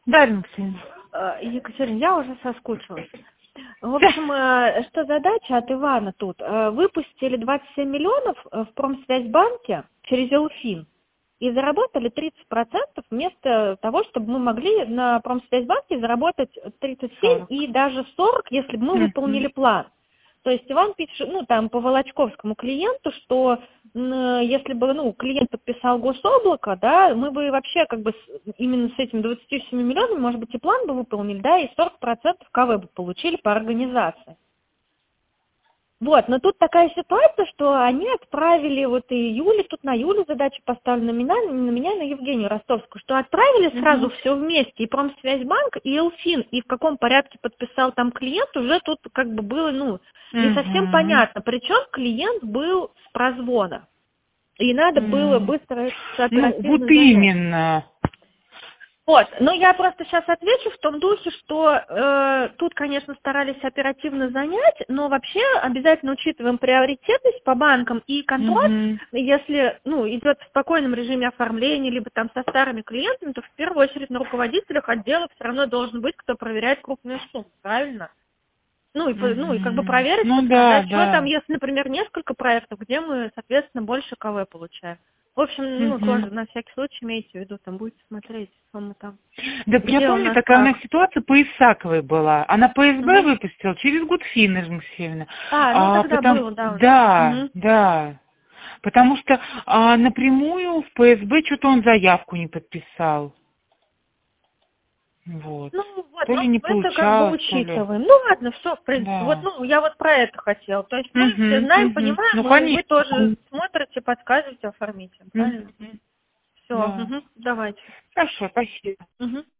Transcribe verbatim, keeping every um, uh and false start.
Дарья Максимовна. Э, Екатерина, я уже соскучилась. В общем, э, что задача от Ивана тут? Э, Выпустили двадцать семь миллионов э, в Промсвязьбанке через Элфин и заработали тридцать процентов вместо того, чтобы мы могли на Промсвязьбанке заработать тридцать семь сорок. и даже сорок, если бы мы Мгм. выполнили план. То есть Иван пишет, ну, там, по Волочковскому клиенту, что м, если бы, ну, клиент подписал гособлако, да, мы бы вообще, как бы, с- именно с этими двадцатью семью миллионами, может быть, и план бы выполнили, да, и сорок процентов КВ бы получили по организации. Вот, но тут такая ситуация, что они отправили, вот и Юле, тут на Юлю задача поставлена, на меня, на меня и на Евгению Ростовскую, что отправили сразу Мгм. все вместе, и Промсвязьбанк, и Элфин, и в каком порядке подписал там клиент, уже тут как бы было, ну, не совсем Мгм. понятно. Причем клиент был с прозвона, и надо было М. быстро это всё Ну, вот оперативно занять. именно. Вот, но я просто сейчас отвечу в том духе, что э, тут, конечно, старались оперативно занять, но вообще обязательно учитываем приоритетность по банкам и контроль, Мгм. если, ну, идет в спокойном режиме оформления, либо там со старыми клиентами, то в первую очередь на руководителях отдела все равно должен быть, кто проверяет крупные суммы, правильно? Ну и, по- ну, и как бы Мгм. проверить, Ну да, посмотреть, что там, да. если, например, несколько проектов, где мы, соответственно, больше КВ получаем. В общем, ну, Мгм. тоже на всякий случай имейте в виду, там будете смотреть, что мы там, Да, я где у помню, нас такая у нас как. ситуация по Исаковой была. Она П С Б Мгм. выпустила через Гудфин, Ирина Максимовна. А, ну А, тогда потом, было, да, у нас. да, Мгм. да. Потому что а, напрямую в П С Б что-то он заявку не подписал. Вот. Ну вот, То ну ли не это как бы получалось, то ли. учитываем. Ну ладно, все, в принципе. Вот, Да. ну, я вот про это хотела. То есть мы все Угу, знаем, угу. Ну, понимаем, и вы конечно. тоже смотрите, подсказываете, оформите. Правильно? Мгм. Все, Да. давайте. Хорошо, спасибо. Мгм.